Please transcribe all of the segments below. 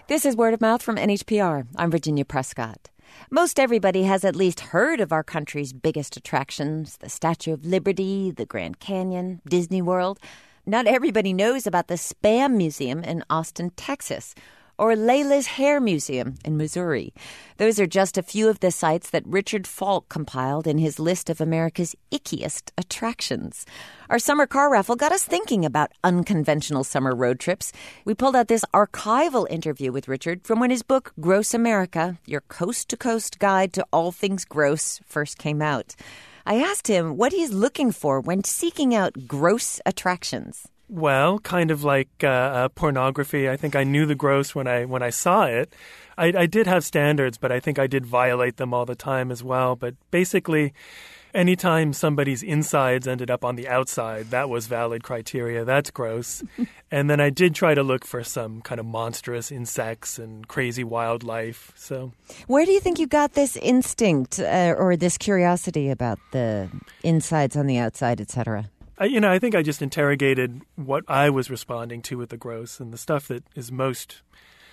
This is Word of Mouth from NHPR. I'm Virginia Prescott. Most everybody has at least heard of our country's biggest attractions, the Statue of Liberty, the Grand Canyon, Disney World. Not everybody knows about the Spam Museum in Austin, Texas, or Layla's Hair Museum in Missouri. Those are just a few of the sites that Richard Falk compiled in his list of America's ickiest attractions. Our summer car raffle got us thinking about unconventional summer road trips. We pulled out this archival interview with Richard from when his book, Gross America, Your Coast-to-Coast Guide to All Things Gross, first came out. I asked him what he's looking for when seeking out gross attractions. Well, kind of like pornography. I think I knew the gross when I saw it. I did have standards, but I think I did violate them all the time as well. But basically, anytime somebody's insides ended up on the outside, that was valid criteria. That's gross. And then I did try to look for some kind of monstrous insects and crazy wildlife. So, where do you think you got this instinct or this curiosity about the insides on the outside, etc.? I think I just interrogated what I was responding to with the gross and the stuff that is most,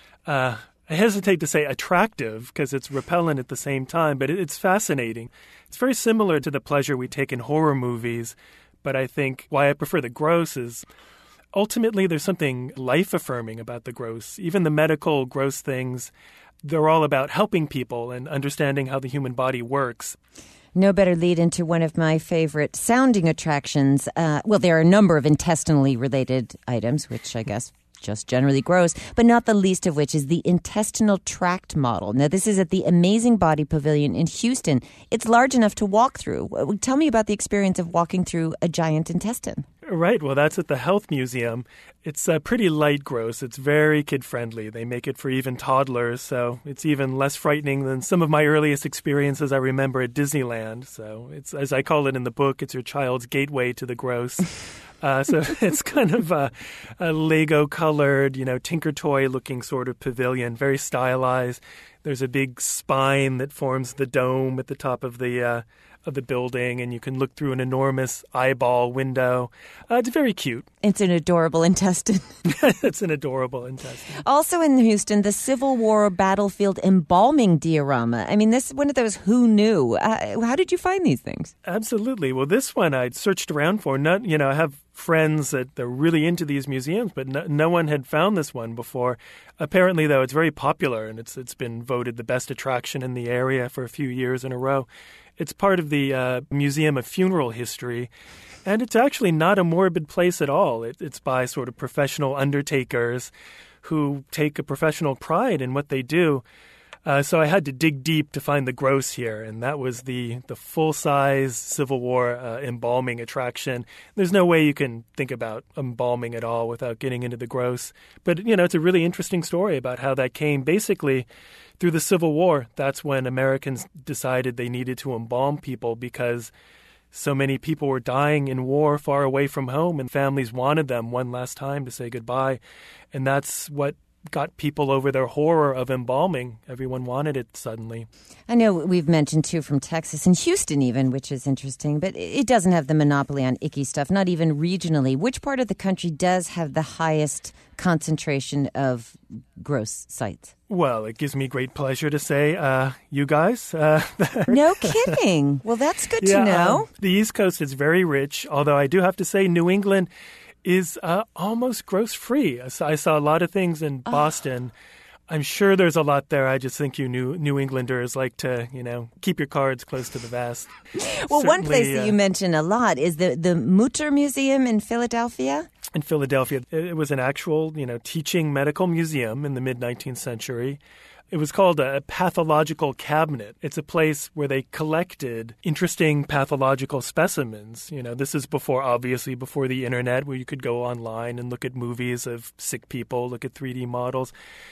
I hesitate to say attractive because it's repellent at the same time, but it's fascinating. It's very similar to the pleasure we take in horror movies, but I think why I prefer the gross is ultimately there's something life-affirming about the gross. Even the medical gross things, they're all about helping people and understanding how the human body works. No better lead into one of my favorite sounding attractions. Well, there are a number of intestinally related items, which I guess just generally gross, but not the least of which is the intestinal tract model. Now, this is at the Amazing Body Pavilion in Houston. It's large enough to walk through. Tell me about the experience of walking through a giant intestine. Right. Well, that's at the Health Museum. It's pretty light gross. It's very kid-friendly. They make it for even toddlers, so it's even less frightening than some of my earliest experiences I remember at Disneyland. So it's, as I call it in the book, it's your child's gateway to the gross. So it's kind of a Lego-colored, Tinker Toy-looking sort of pavilion, very stylized. There's a big spine that forms the dome at the top of the building, and you can look through an enormous eyeball window. It's very cute. It's an adorable intestine. It's an adorable intestine. Also in Houston, the Civil War battlefield embalming diorama. I mean, this is one of those who knew. How did you find these things? Absolutely. Well, this one I'd searched around for. I have friends that they're really into these museums, but no one had found this one before. Apparently, though, it's very popular, and it's been voted the best attraction in the area for a few years in a row. It's part of the Museum of Funeral History, and it's actually not a morbid place at all. It's by sort of professional undertakers who take a professional pride in what they do. So I had to dig deep to find the gross here, and that was the full-size Civil War embalming attraction. There's no way you can think about embalming at all without getting into the gross. But, it's a really interesting story about how that came. Basically, through the Civil War, that's when Americans decided they needed to embalm people because so many people were dying in war far away from home, and families wanted them one last time to say goodbye. And that's what got people over their horror of embalming. Everyone wanted it suddenly. I know we've mentioned, too, from Texas and Houston even, which is interesting, but it doesn't have the monopoly on icky stuff, not even regionally. Which part of the country does have the highest concentration of gross sites? Well, it gives me great pleasure to say, you guys. No kidding. Well, that's good to know. The East Coast is very rich, although I do have to say New England is almost gross-free. I saw a lot of things in Boston. I'm sure there's a lot there. I just think you New Englanders like to, keep your cards close to the vest. Well, one place that you mention a lot is the Mutter Museum in Philadelphia. In Philadelphia, it was an actual, teaching medical museum in the mid-19th century. It was called a pathological cabinet. It's a place where they collected interesting pathological specimens. This is before the internet, where you could go online and look at movies of sick people, look at 3D models.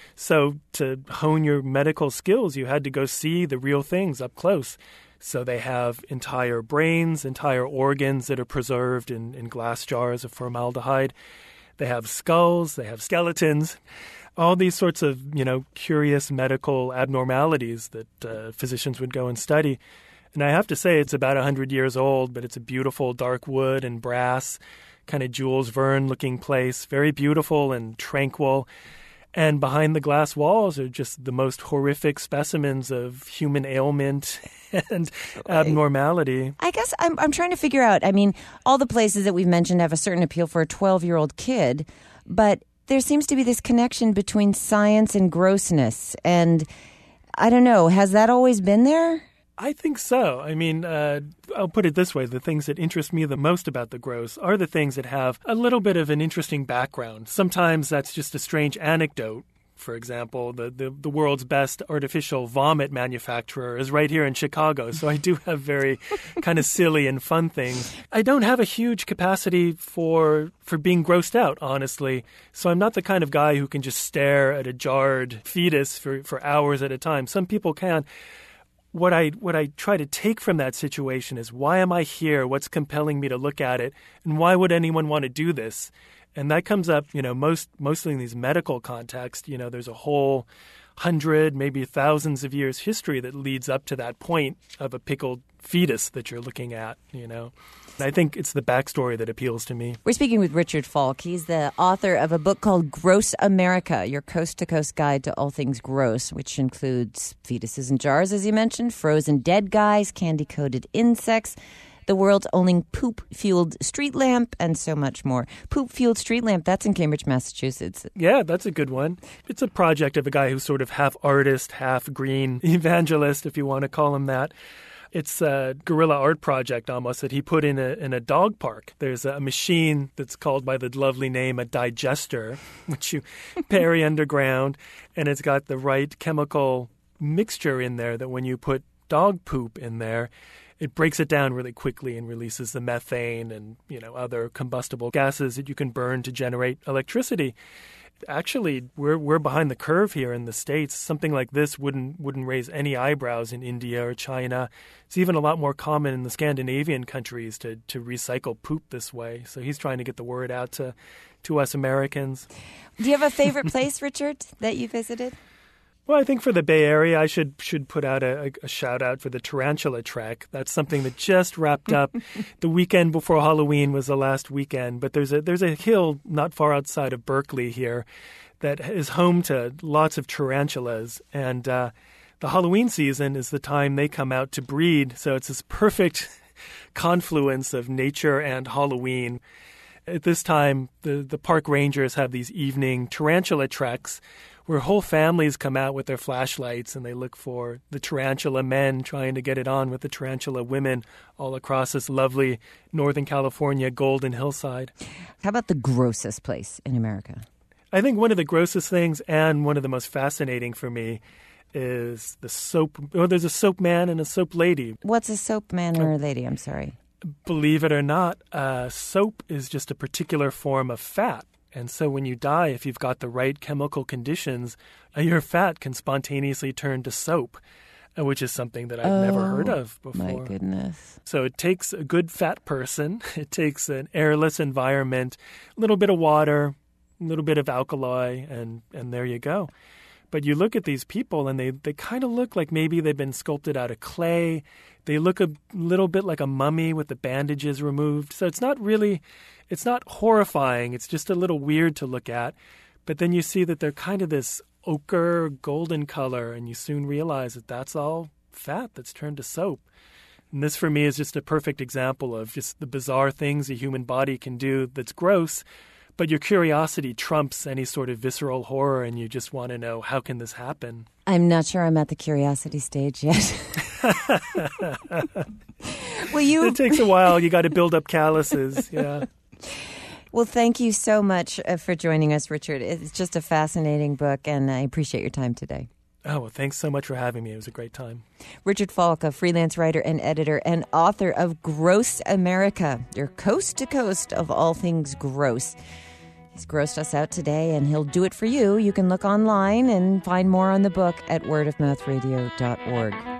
So to hone your medical skills, you had to go see the real things up close. So they have entire brains, entire organs that are preserved in glass jars of formaldehyde. They have skulls, they have skeletons. All these sorts of, curious medical abnormalities that physicians would go and study. And I have to say it's about 100 years old, but it's a beautiful dark wood and brass, kind of Jules Verne-looking place, very beautiful and tranquil. And behind the glass walls are just the most horrific specimens of human ailment and abnormality. I guess I'm trying to figure out, I mean, all the places that we've mentioned have a certain appeal for a 12-year-old kid, but there seems to be this connection between science and grossness. And I don't know, has that always been there? I think so. I mean, I'll put it this way. The things that interest me the most about the gross are the things that have a little bit of an interesting background. Sometimes that's just a strange anecdote. For example, the world's best artificial vomit manufacturer is right here in Chicago. So I do have very kind of silly and fun things. I don't have a huge capacity for being grossed out, honestly. So I'm not the kind of guy who can just stare at a jarred fetus for hours at a time. Some people can. What I try to take from that situation is, why am I here? What's compelling me to look at it? And why would anyone want to do this? And that comes up, mostly in these medical contexts. There's a whole 100, maybe thousands of years history that leads up to that point of a pickled fetus that you're looking at, I think it's the backstory that appeals to me. We're speaking with Richard Falk. He's the author of a book called Gross America, Your Coast-to-Coast Guide to All Things Gross, which includes fetuses in jars, as you mentioned, frozen dead guys, candy-coated insects, the world's only poop-fueled street lamp, and so much more. Poop-fueled street lamp, that's in Cambridge, Massachusetts. Yeah, that's a good one. It's a project of a guy who's sort of half artist, half green evangelist, if you want to call him that. It's a guerrilla art project almost that he put in a dog park. There's a machine that's called by the lovely name a digester, which you bury underground, and it's got the right chemical mixture in there that when you put dog poop in there, it breaks it down really quickly and releases the methane and other combustible gases that you can burn to generate electricity. Actually, we're behind the curve here in the States. Something like this wouldn't raise any eyebrows in India or China. It's even a lot more common in the Scandinavian countries to recycle poop this way. So he's trying to get the word out to us Americans. Do you have a favorite place, Richard, that you visited? Well, I think for the Bay Area, I should put out a shout-out for the Tarantula Trek. That's something that just wrapped up. The weekend before Halloween was the last weekend. But there's a hill not far outside of Berkeley here that is home to lots of tarantulas. And the Halloween season is the time they come out to breed. So it's this perfect confluence of nature and Halloween. At this time, the park rangers have these evening tarantula treks where whole families come out with their flashlights and they look for the tarantula men trying to get it on with the tarantula women all across this lovely Northern California golden hillside. How about the grossest place in America? I think one of the grossest things and one of the most fascinating for me is the soap. Oh, there's a soap man and a soap lady. What's a soap man or a lady? I'm sorry. Believe it or not, soap is just a particular form of fat. And so when you die, if you've got the right chemical conditions, your fat can spontaneously turn to soap, which is something that I've never heard of before. My goodness. So it takes a good fat person. It takes an airless environment, a little bit of water, a little bit of alkali, and there you go. But you look at these people, and they kind of look like maybe they've been sculpted out of clay. They look a little bit like a mummy with the bandages removed. So it's not horrifying. It's just a little weird to look at. But then you see that they're kind of this ochre, golden color, and you soon realize that that's all fat that's turned to soap. And this, for me, is just a perfect example of just the bizarre things a human body can do that's gross. But your curiosity trumps any sort of visceral horror, and you just want to know, how can this happen? I'm not sure I'm at the curiosity stage yet. It takes a while. You got to build up calluses. Yeah. Well, thank you so much for joining us, Richard. It's just a fascinating book, and I appreciate your time today. Oh, well, thanks so much for having me. It was a great time. Richard Falk, a freelance writer and editor and author of Gross America, your coast to coast of all things gross. He's grossed us out today, and he'll do it for you. You can look online and find more on the book at wordofmouthradio.org.